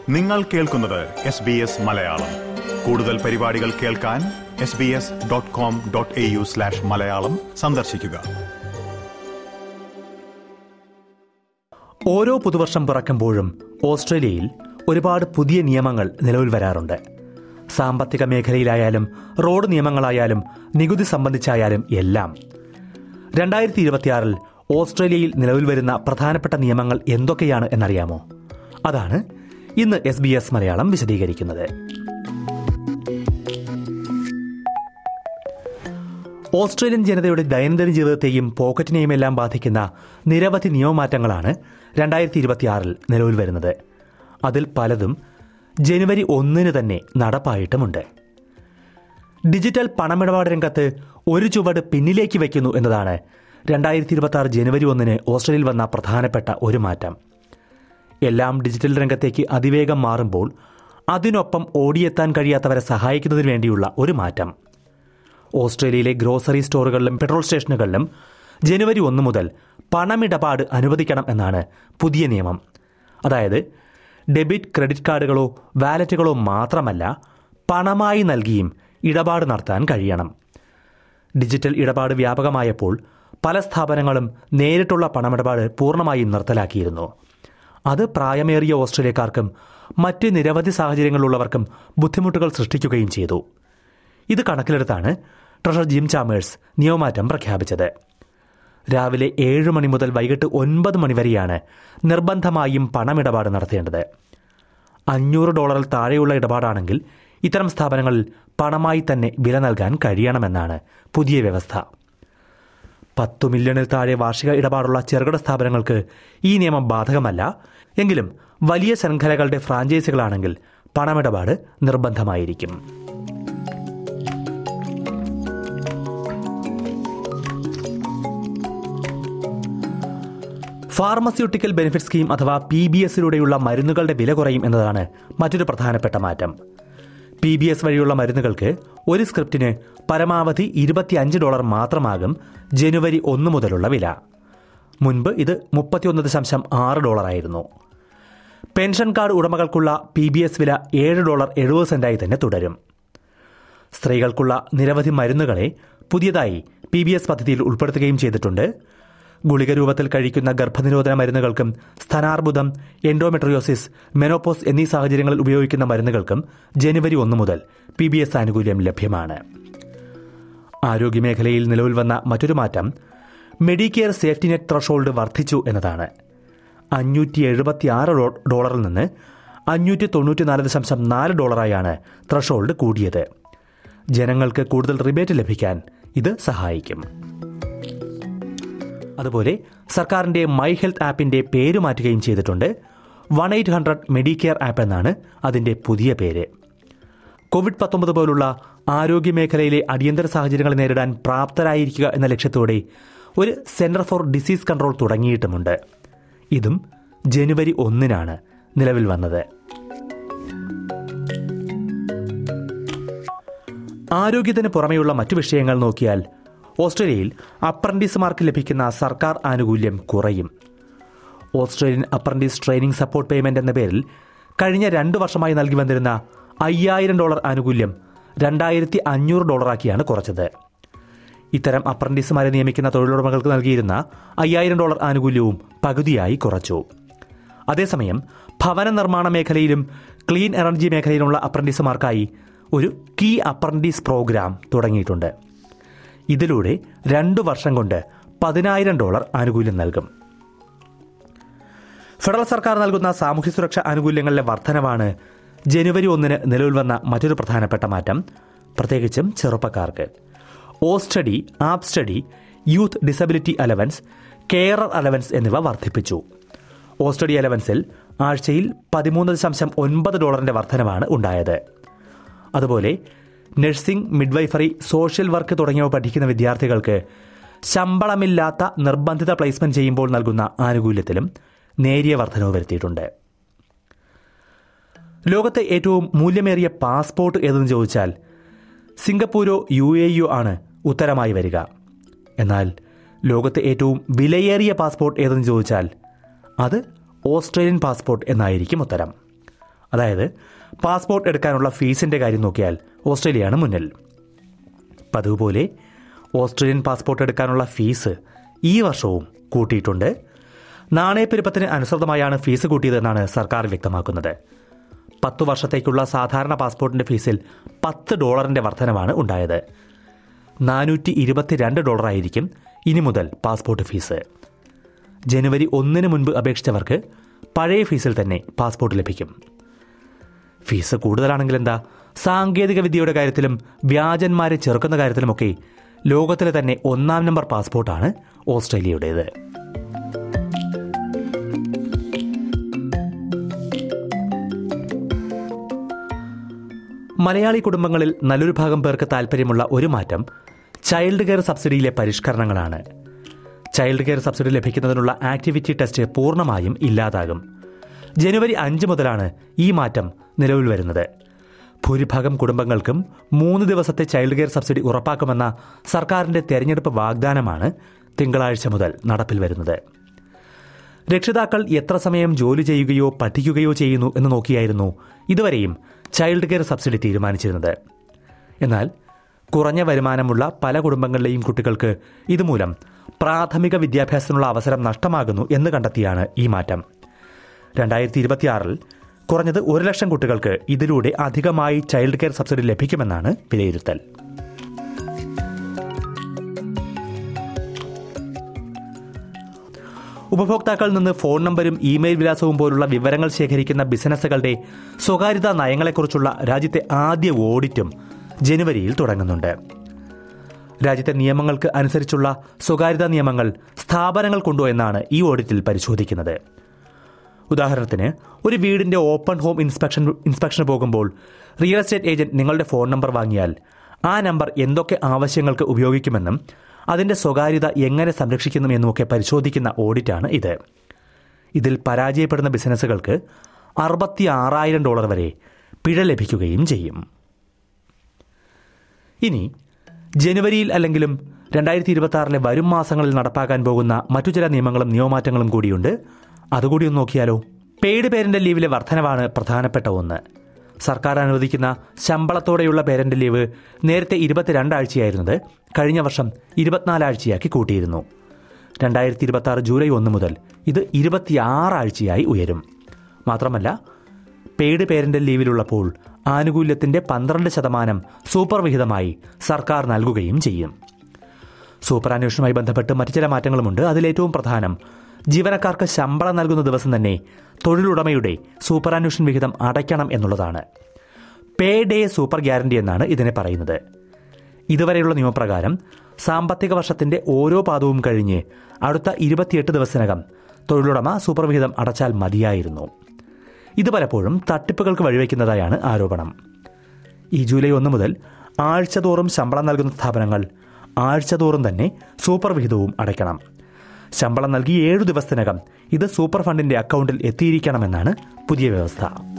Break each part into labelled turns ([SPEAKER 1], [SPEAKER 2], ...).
[SPEAKER 1] നിങ്ങൾ കേൾക്കുന്നത് SBS മലയാളം. കൂടുതൽ പരിപാടികൾ കേൾക്കാൻ sbs.com.au/മലയാളം സന്ദർശിക്കുക.
[SPEAKER 2] ഓരോ പുതുവർഷം പിറക്കുമ്പോഴും ഓസ്ട്രേലിയയിൽ ഒരുപാട് പുതിയ നിയമങ്ങൾ നിലവിൽ വരാറുണ്ട്. സാമ്പത്തിക മേഖലയിലായാലും റോഡ് നിയമങ്ങളായാലും നികുതി സംബന്ധിച്ചായാലും എല്ലാം. 2026 ഓസ്ട്രേലിയയിൽ നിലവിൽ വരുന്ന പ്രധാനപ്പെട്ട നിയമങ്ങൾ എന്തൊക്കെയാണ് എന്നറിയാമോ? അതാണ് ഇന്ന് SBS മലയാളം വിശദീകരിക്കുന്നത്. ഓസ്ട്രേലിയൻ ജനതയുടെ ദൈനംദിന ജീവിതത്തെയും പോക്കറ്റിനെയുമെല്ലാം ബാധിക്കുന്ന നിരവധി നിയമമാറ്റങ്ങളാണ് 2026 നിലവിൽ വരുന്നത്. അതിൽ പലതും ജനുവരി 1 തന്നെ നടപ്പായിട്ടുമുണ്ട്. ഡിജിറ്റൽ പണമിടപാട് രംഗത്ത് ഒരു ചുവട് പിന്നിലേക്ക് വയ്ക്കുന്നു എന്നതാണ് 2026 ജനുവരി 1 ഓസ്ട്രേലിയയിൽ വന്ന പ്രധാനപ്പെട്ട ഒരു മാറ്റം. എല്ലാം ഡിജിറ്റൽ രംഗത്തേക്ക് അതിവേഗം മാറുമ്പോൾ അതിനൊപ്പം ഓടിയെത്താൻ കഴിയാത്തവരെ സഹായിക്കുന്നതിന് വേണ്ടിയുള്ള ഒരു മാറ്റം. ഓസ്ട്രേലിയയിലെ ഗ്രോസറി സ്റ്റോറുകളിലും പെട്രോൾ സ്റ്റേഷനുകളിലും ജനുവരി 1 മുതൽ പണമിടപാട് അനുവദിക്കണം എന്നാണ് പുതിയ നിയമം. അതായത് ഡെബിറ്റ്, ക്രെഡിറ്റ് കാർഡുകളോ വാലറ്റുകളോ മാത്രമല്ല, പണമായി നൽകിയും ഇടപാട് നടത്താൻ കഴിയണം. ഡിജിറ്റൽ ഇടപാട് വ്യാപകമായപ്പോൾ പല സ്ഥാപനങ്ങളും നേരിട്ടുള്ള പണമിടപാട് പൂർണ്ണമായും നിർത്തലാക്കിയിരുന്നു. അത് പ്രായമേറിയ ഓസ്ട്രേലിയക്കാർക്കും മറ്റ് നിരവധി സാഹചര്യങ്ങളിലുള്ളവർക്കും ബുദ്ധിമുട്ടുകൾ സൃഷ്ടിക്കുകയും ചെയ്തു. ഇത് കണക്കിലെടുത്താണ് ട്രഷറർ ജിം ചാമേഴ്സ് നിയമമാറ്റം പ്രഖ്യാപിച്ചത്. രാവിലെ 7 മണി മുതൽ വൈകിട്ട് 9 മണി വരെയാണ് നിർബന്ധമായും പണമിടപാട് നടത്തേണ്ടത്. $500 താഴെയുള്ള ഇടപാടാണെങ്കിൽ ഇത്തരം സ്ഥാപനങ്ങളിൽ പണമായി തന്നെ വില നൽകാൻ കഴിയണമെന്നാണ് പുതിയ വ്യവസ്ഥ. 10 മില്യണിൽ താഴെ വാർഷിക ഇടപാടുള്ള ചെറുകിട സ്ഥാപനങ്ങൾക്ക് ഈ നിയമം ബാധകമല്ല. എങ്കിലും വലിയ ശൃംഖലകളുടെ ഫ്രാഞ്ചൈസികളാണെങ്കിൽ പണമിടപാട് നിർബന്ധമായിരിക്കും. ഫാർമസ്യൂട്ടിക്കൽ ബെനിഫിറ്റ് സ്കീം അഥവാ PBSലൂടെയുള്ള മരുന്നുകളുടെ വില കുറയും എന്നതാണ് മറ്റൊരു പ്രധാനപ്പെട്ട മാറ്റം. PBS വഴിയുള്ള മരുന്നുകൾക്ക് ഒരു സ്ക്രിപ്റ്റിന് പരമാവധി $25 മാത്രമാകും ജനുവരി 1 മുതലുള്ള വില. മുൻപ് ഇത് $31.6 ആയിരുന്നു. പെൻഷൻ കാർഡ് ഉടമകൾക്കുള്ള PBS വില $7.70 തന്നെ തുടരും. സ്ത്രീകൾക്കുള്ള നിരവധി മരുന്നുകളെ പുതിയതായി PBS പദ്ധതിയിൽ ഉൾപ്പെടുത്തുകയും ചെയ്തിട്ടുണ്ട്. ഗുളിക രൂപത്തിൽ കഴിക്കുന്ന ഗർഭനിരോധന മരുന്നുകൾക്കും സ്തനാർബുദം, എൻഡോമെട്രിയോസിസ്, മെനോപോസ് എന്നീ സാഹചര്യങ്ങളിൽ ഉപയോഗിക്കുന്ന മരുന്നുകൾക്കും ജനുവരി 1 മുതൽ PBS ആനുകൂല്യം ലഭ്യമാണ്. ആരോഗ്യമേഖലയിൽ നിലവിൽ വന്ന മറ്റൊരു മാറ്റം മെഡിക്കെയർ സേഫ്റ്റി നെറ്റ് ത്രഷോൾഡ് വർദ്ധിച്ചു എന്നതാണ്. $576 നിന്ന് $594.4 ത്രഷോൾഡ് കൂടിയത്. ജനങ്ങൾക്ക് കൂടുതൽ റിബേറ്റ് ലഭിക്കാൻ ഇത് സഹായിക്കും. അതുപോലെ സർക്കാരിന്റെ മൈ ഹെൽത്ത് ആപ്പിന്റെ പേര് മാറ്റുകയും ചെയ്തിട്ടുണ്ട്. 1-800 മെഡിക്കെയർ ആപ്പ് എന്നാണ് അതിന്റെ പുതിയ പേര്. COVID-19 പോലുള്ള ആരോഗ്യമേഖലയിലെ അടിയന്തര സാഹചര്യങ്ങൾ നേരിടാൻ പ്രാപ്തരായിരിക്കുക എന്ന ലക്ഷ്യത്തോടെ ഒരു സെന്റർ ഫോർ ഡിസീസ് കൺട്രോൾ തുടങ്ങിയിട്ടുമുണ്ട്. ഇതും ജനുവരി 1 നിലവിൽ വന്നത്. ആരോഗ്യത്തിന് പുറമെയുള്ള മറ്റു വിഷയങ്ങൾ നോക്കിയാൽ ഓസ്ട്രേലിയയിൽ അപ്രന്റീസുമാർക്ക് ലഭിക്കുന്ന സർക്കാർ ആനുകൂല്യം കുറയും. Australian apprentice training support payment എന്ന പേരിൽ കഴിഞ്ഞ 2 വർഷമായി നൽകി വന്നിരുന്ന $5000 ആനുകൂല്യം $2500 കുറച്ചത്. ഇത്തരം അപ്രന്റീസുമാരെ നിയമിക്കുന്ന തൊഴിലുടമകൾക്ക് നൽകിയിരുന്ന $5000 ആനുകൂല്യവും പകുതിയായി കുറച്ചു. അതേസമയം ഭവന നിർമ്മാണ മേഖലയിലും ക്ലീൻ എനർജി മേഖലയിലുള്ള അപ്രന്റീസുമാർക്കായി ഒരു കീ അപ്രന്റീസ് പ്രോഗ്രാം തുടങ്ങിയിട്ടുണ്ട്. ഇതിലൂടെ 2 വർഷം കൊണ്ട് $10000 ആനുകൂല്യം നൽകും. ഫെഡറൽ സർക്കാർ നൽകുന്ന സാമൂഹ്യ സുരക്ഷാ ആനുകൂല്യങ്ങളിലെ വർധനവാണ് ജനുവരി 1 നിലവിൽ വന്ന മറ്റൊരു പ്രധാനപ്പെട്ട മാറ്റം, പ്രത്യേകിച്ചും ചെറുപ്പക്കാർക്ക്. Austudy, Abstudy, youth disability allowance, carer allowance എന്നിവ വർദ്ധിപ്പിച്ചു. ഓസ്റ്റഡി അലവൻസിൽ ആഴ്ചയിൽ $13.9 വർധനവാണ് ഉണ്ടായത്. അതുപോലെ നഴ്സിംഗ്, മിഡ്വൈഫറി, സോഷ്യൽ വർക്ക് തുടങ്ങിയവ പഠിക്കുന്ന വിദ്യാർത്ഥികൾക്ക് ശമ്പളമില്ലാത്ത നിർബന്ധിത പ്ലേസ്മെന്റ് ചെയ്യുമ്പോൾ നൽകുന്ന ആനുകൂല്യത്തിലും നേരിയ വർധനവ് വരുത്തിയിട്ടുണ്ട്. ലോകത്തെ ഏറ്റവും മൂല്യമേറിയ പാസ്പോർട്ട് ഏതെന്ന് ചോദിച്ചാൽ സിംഗപ്പൂരോ UAEയോ ആണ് ഉത്തരമായി വരിക. എന്നാൽ ലോകത്തെ ഏറ്റവും വിലയേറിയ പാസ്പോർട്ട് ഏതെന്ന് ചോദിച്ചാൽ അത് ഓസ്ട്രേലിയൻ പാസ്പോർട്ട് എന്നായിരിക്കും ഉത്തരം. അതായത് പാസ്പോർട്ട് എടുക്കാനുള്ള ഫീസിന്റെ കാര്യം നോക്കിയാൽ ഓസ്ട്രേലിയയാണ് മുന്നിൽ. പതിവുപോലെ ഓസ്ട്രേലിയൻ പാസ്പോർട്ട് എടുക്കാനുള്ള ഫീസ് ഈ വർഷവും കൂട്ടിയിട്ടുണ്ട്. നാണയപ്പെരുപ്പത്തിന് അനുസൃതമായാണ് ഫീസ് കൂട്ടിയതെന്നാണ് സർക്കാർ വ്യക്തമാക്കുന്നത്. 10 വർഷത്തേക്കുള്ള സാധാരണ പാസ്പോർട്ടിന്റെ ഫീസിൽ $10 വർധനവാണ് ഉണ്ടായത്. $422 ആയിരിക്കും ഇനി മുതൽ പാസ്പോർട്ട് ഫീസ്. ജനുവരി 1 മുൻപ് അപേക്ഷിച്ചവർക്ക് പഴയ ഫീസിൽ തന്നെ പാസ്പോർട്ട് ലഭിക്കും. ഫീസ് കൂടുതലാണെങ്കിൽ എന്താ, സാങ്കേതിക വിദ്യയുടെ കാര്യത്തിലും വ്യാജന്മാരെ ചെറുക്കുന്ന കാര്യത്തിലുമൊക്കെ ലോകത്തിലെ തന്നെ 1-ാം നമ്പർ പാസ്പോർട്ടാണ് ഓസ്ട്രേലിയയുടേത്. മലയാളി കുടുംബങ്ങളിൽ നല്ലൊരു ഭാഗം പേർക്ക് താൽപ്പര്യമുള്ള ഒരു മാറ്റം ചൈൽഡ് കെയർ സബ്സിഡിയിലെ പരിഷ്കരണങ്ങളാണ്. ചൈൽഡ് കെയർ സബ്സിഡി ലഭിക്കുന്നതിനുള്ള ആക്ടിവിറ്റി ടെസ്റ്റ് പൂർണ്ണമായും ഇല്ലാതാകും. ജനുവരി 5 മുതലാണ് ഈ മാറ്റം നിലവിൽ വരുന്നത്. ഭൂരിഭാഗം കുടുംബങ്ങൾക്കും 3 ദിവസത്തെ ചൈൽഡ് കെയർ സബ്സിഡി ഉറപ്പാക്കുമെന്ന സർക്കാരിന്റെ തെരഞ്ഞെടുപ്പ് വാഗ്ദാനമാണ് തിങ്കളാഴ്ച മുതൽ നടപ്പിൽ വരുന്നത്. രക്ഷിതാക്കൾ എത്ര സമയം ജോലി ചെയ്യുകയോ പഠിക്കുകയോ ചെയ്യുന്നു എന്ന് നോക്കിയായിരുന്നു ഇതുവരെയും ചൈൽഡ് കെയർ സബ്സിഡി തീരുമാനിച്ചിരുന്നത്. എന്നാൽ കുറഞ്ഞ വരുമാനമുള്ള പല കുടുംബങ്ങളിലെയും കുട്ടികൾക്ക് ഇതുമൂലം പ്രാഥമിക വിദ്യാഭ്യാസത്തിനുള്ള അവസരം നഷ്ടമാകുന്നു എന്ന് കണ്ടെത്തിയാണ് ഈ മാറ്റം. 2026-ൽ കുറഞ്ഞത് 1 ലക്ഷം കുട്ടികൾക്ക് ഇതിലൂടെ അധികമായി ചൈൽഡ് കെയർ സബ്സിഡി ലഭിക്കുമെന്നാണ് വിലയിരുത്തൽ. ഉപഭോക്താക്കളിൽ നിന്ന് ഫോൺ നമ്പരും ഇമെയിൽ വിലാസവും പോലുള്ള വിവരങ്ങൾ ശേഖരിക്കുന്ന ബിസിനസ്സുകളുടെ സ്വകാര്യതാ നയങ്ങളെക്കുറിച്ചുള്ള രാജ്യത്തെ ആദ്യ ഓഡിറ്റും ജനുവരിയിൽ തുടങ്ങുന്നുണ്ട്. രാജ്യത്തെ നിയമങ്ങൾക്ക് അനുസരിച്ചുള്ള സ്വകാര്യതാ നിയമങ്ങൾ സ്ഥാപനങ്ങൾക്കുണ്ടോ എന്നാണ് ഈ ഓഡിറ്റിൽ പരിശോധിക്കുന്നത്. ഉദാഹരണത്തിന്, ഒരു വീടിന്റെ ഓപ്പൺ ഹോം ഇൻസ്പെക്ഷന് പോകുമ്പോൾ റിയൽ എസ്റ്റേറ്റ് ഏജന്റ് നിങ്ങളുടെ ഫോൺ നമ്പർ വാങ്ങിയാൽ ആ നമ്പർ എന്തൊക്കെ ആവശ്യങ്ങൾക്ക് ഉപയോഗിക്കുമെന്നും അതിന്റെ സ്വകാര്യത എങ്ങനെ സംരക്ഷിക്കുന്നുമെന്നുമൊക്കെ പരിശോധിക്കുന്ന ഓഡിറ്റാണ് ഇത്. ഇതിൽ പരാജയപ്പെടുന്ന ബിസിനസ്സുകൾക്ക് $66,000 വരെ പിഴ ലഭിക്കുകയും ചെയ്യും. ഇനി ജനുവരിയിൽ അല്ലെങ്കിലും 2026-ലെ വരും മാസങ്ങളിൽ നടപ്പാക്കാൻ പോകുന്ന മറ്റു ചില നിയമങ്ങളും നിയമമാറ്റങ്ങളും കൂടിയുണ്ട്. അതുകൂടി ഒന്ന് നോക്കിയാലോ. പെയ്ഡ് പേരന്റൽ ലീവിലെ വർധനവാണ് പ്രധാനപ്പെട്ട ഒന്ന്. സർക്കാർ അനുവദിക്കുന്ന ശമ്പളത്തോടെയുള്ള പേരന്റ് ലീവ് നേരത്തെ 22 ആഴ്ചയായിരുന്നത് കഴിഞ്ഞ വർഷം 24 ആഴ്ചയാക്കി കൂട്ടിയിരുന്നു. 2026 ജൂലൈ 1 മുതൽ ഇത് 26 ആഴ്ചയായി ഉയരും. മാത്രമല്ല, പെയ്ഡ് പേരന്റൽ ലീവിലുള്ളപ്പോൾ ആനുകൂല്യത്തിന്റെ 12% സൂപ്പർ വിഹിതമായി സർക്കാർ നൽകുകയും ചെയ്യും. സൂപ്പറാന്വേഷണവുമായി ബന്ധപ്പെട്ട് മറ്റു ചില മാറ്റങ്ങളുമുണ്ട്. അതിലേറ്റവും പ്രധാനം ജീവനക്കാർക്ക് ശമ്പളം നൽകുന്ന ദിവസം തന്നെ തൊഴിലുടമയുടെ സൂപ്പറാന്വേഷൻ വിഹിതം അടയ്ക്കണം എന്നുള്ളതാണ്. പേ ഡേ സൂപ്പർ ഗ്യാരണ്ടി എന്നാണ് ഇതിനെ പറയുന്നത്. ഇതുവരെയുള്ള നിയമപ്രകാരം സാമ്പത്തിക വർഷത്തിന്റെ ഓരോ പാദവും കഴിഞ്ഞ് അടുത്ത 28 ദിവസത്തിനകം തൊഴിലുടമ സൂപ്പർ വിഹിതം അടച്ചാൽ മതിയായിരുന്നു. ഇത് പലപ്പോഴും തട്ടിപ്പുകൾക്ക് വഴിവെക്കുന്നതായാണ് ആരോപണം. ഈ ജൂലൈ 1 മുതൽ ആഴ്ചതോറും ശമ്പളം നൽകുന്ന സ്ഥാപനങ്ങൾ ആഴ്ചതോറും തന്നെ സൂപ്പർ വിഹിതവും അടയ്ക്കണം. ശമ്പളം നൽകി 7 ദിവസത്തിനകം ഇത് സൂപ്പർ ഫണ്ടിന്റെ അക്കൗണ്ടിൽ എത്തിയിരിക്കണമെന്നാണ് പുതിയ വ്യവസ്ഥ.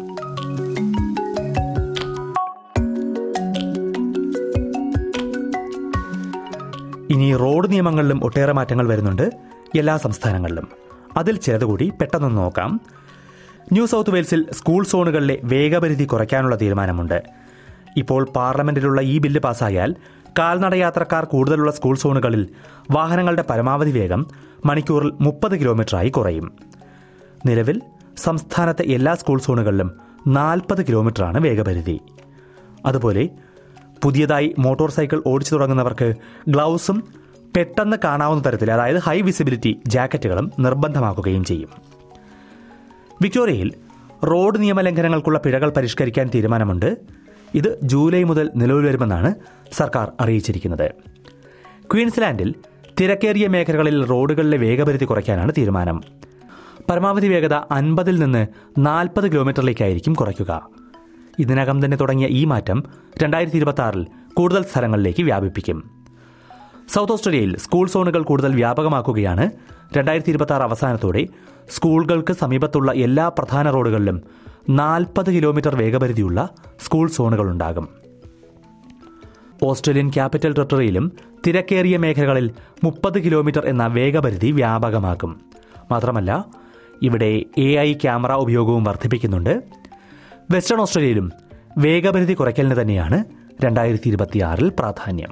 [SPEAKER 2] ഇനി റോഡ് നിയമങ്ങളിലും ഒട്ടേറെ മാറ്റങ്ങൾ വരുന്നുണ്ട് എല്ലാ സംസ്ഥാനങ്ങളിലും. അതിൽ ചിലത് കൂടി പെട്ടെന്ന് നോക്കാം. ന്യൂ സൗത്ത് വെയിൽസിൽ സ്കൂൾ സോണുകളിലെ വേഗപരിധി കുറയ്ക്കാനുള്ള തീരുമാനമുണ്ട്. ഇപ്പോൾ പാർലമെന്റിലുള്ള ഈ ബില്ല് പാസ്സായാൽ കാൽനടയാത്രക്കാർ കൂടുതലുള്ള സ്കൂൾ സോണുകളിൽ വാഹനങ്ങളുടെ പരമാവധി വേഗം മണിക്കൂറിൽ 30 കിലോമീറ്ററായി കുറയും. നിലവിൽ സംസ്ഥാനത്തെ എല്ലാ സ്കൂൾ സോണുകളിലും 40 കിലോമീറ്ററാണ് വേഗപരിധി. അതുപോലെ പുതിയതായി മോട്ടോർ സൈക്കിൾ ഓടിച്ചു തുടങ്ങുന്നവർക്ക് ഗ്ലൗസും പെട്ടെന്ന് കാണാവുന്ന തരത്തിൽ, അതായത് ഹൈ വിസിബിലിറ്റി ജാക്കറ്റുകളും നിർബന്ധമാക്കുകയും ചെയ്യും. വിക്ടോറിയയിൽ റോഡ് നിയമലംഘനങ്ങൾക്കുള്ള പിഴകൾ പരിഷ്കരിക്കാൻ തീരുമാനമുണ്ട്. ഇത് ജൂലൈ മുതൽ നിലവിൽ വരുമെന്നാണ് സർക്കാർ അറിയിച്ചിരിക്കുന്നത്. ക്വീൻസ്ലാൻഡിൽ തിരക്കേറിയ മേഖലകളിൽ റോഡുകളിലെ വേഗപരിധി കുറയ്ക്കാനാണ് തീരുമാനം. പരമാവധി വേഗത 50-ൽ നിന്ന് 40 കിലോമീറ്ററിലേക്കായിരിക്കും കുറയ്ക്കുക. ഇതിനകം തന്നെ തുടങ്ങിയ ഈ മാറ്റം 2026-ൽ കൂടുതൽ സ്ഥലങ്ങളിലേക്ക് വ്യാപിപ്പിക്കും. സൗത്ത് ഓസ്ട്രേലിയയിൽ സ്കൂൾ സോണുകൾ കൂടുതൽ വ്യാപകമാക്കുകയാണ്. 2026 അവസാനത്തോടെ സ്കൂളുകൾക്ക് സമീപത്തുള്ള എല്ലാ പ്രധാന റോഡുകളിലും 40 കിലോമീറ്റർ വേഗപരിധിയുള്ള സ്കൂൾ സോണുകളുണ്ടാകും. ഓസ്ട്രേലിയൻ ക്യാപിറ്റൽ ടെറിട്ടറിയിലും തിരക്കേറിയ മേഖലകളിൽ 30 കിലോമീറ്റർ എന്ന വേഗപരിധി വ്യാപകമാക്കും. മാത്രമല്ല, ഇവിടെ AI ക്യാമറ ഉപയോഗവും വർദ്ധിപ്പിക്കുന്നുണ്ട്. വെസ്റ്റേൺ ഓസ്ട്രേലിയയിലും വേഗപരിധി കുറയ്ക്കലിന് തന്നെയാണ് 2026 പ്രാധാന്യം.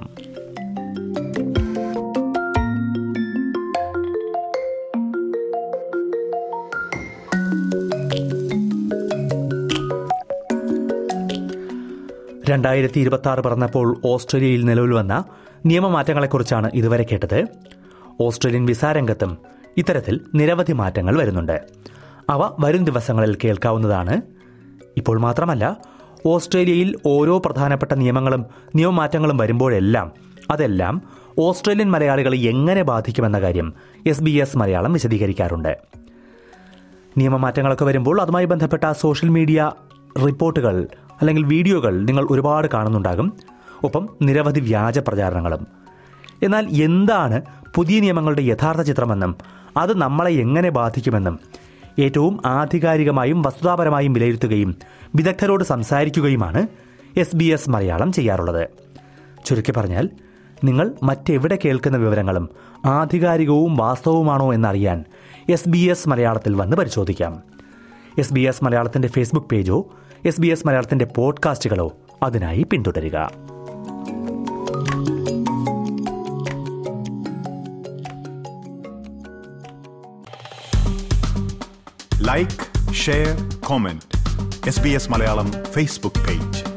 [SPEAKER 2] പറഞ്ഞപ്പോൾ ഓസ്ട്രേലിയയിൽ നിലവിൽ വന്ന നിയമമാറ്റങ്ങളെക്കുറിച്ചാണ് ഇതുവരെ കേട്ടത്. ഓസ്ട്രേലിയൻ വിസാരംഗത്തും ഇത്തരത്തിൽ നിരവധി മാറ്റങ്ങൾ വരുന്നുണ്ട്. അവ വരും ദിവസങ്ങളിൽ കേൾക്കാവുന്നതാണ്. ഇപ്പോൾ മാത്രമല്ല, ഓസ്ട്രേലിയയിൽ ഓരോ പ്രധാനപ്പെട്ട നിയമങ്ങളും നിയമമാറ്റങ്ങളും വരുമ്പോഴെല്ലാം അതെല്ലാം ഓസ്ട്രേലിയൻ മലയാളികളെ എങ്ങനെ ബാധിക്കുമെന്ന കാര്യം SBS മലയാളം വിശദീകരിക്കാറുണ്ട്. നിയമമാറ്റങ്ങളൊക്കെ വരുമ്പോൾ അതുമായി ബന്ധപ്പെട്ട സോഷ്യൽ മീഡിയ റിപ്പോർട്ടുകൾ അല്ലെങ്കിൽ വീഡിയോകൾ നിങ്ങൾ ഒരുപാട് കാണുന്നുണ്ടാകും. ഒപ്പം നിരവധി വ്യാജ പ്രചാരണങ്ങളും. എന്നാൽ എന്താണ് പുതിയ നിയമങ്ങളുടെ യഥാർത്ഥ ചിത്രമെന്നും അത് നമ്മളെ എങ്ങനെ ബാധിക്കുമെന്നും ഏറ്റവും ആധികാരികമായും വസ്തുതാപരമായും വിലയിരുത്തുകയും വിദഗ്ധരോട് സംസാരിക്കുകയുമാണ് SBS മലയാളം ചെയ്യാറുള്ളത്. ചുരുക്കി പറഞ്ഞാൽ, നിങ്ങൾ മറ്റെവിടെ കേൾക്കുന്ന വിവരങ്ങളും ആധികാരികവും വാസ്തവവുമാണോ എന്നറിയാൻ SBS മലയാളത്തിൽ വന്ന് പരിശോധിക്കാം. SBS മലയാളത്തിന്റെ ഫേസ്ബുക്ക് പേജോ SBS മലയാളത്തിന്റെ പോഡ്കാസ്റ്റുകളോ അതിനായി പിന്തുടരുക.
[SPEAKER 1] Like, share, comment. SBS Malayalam Facebook page.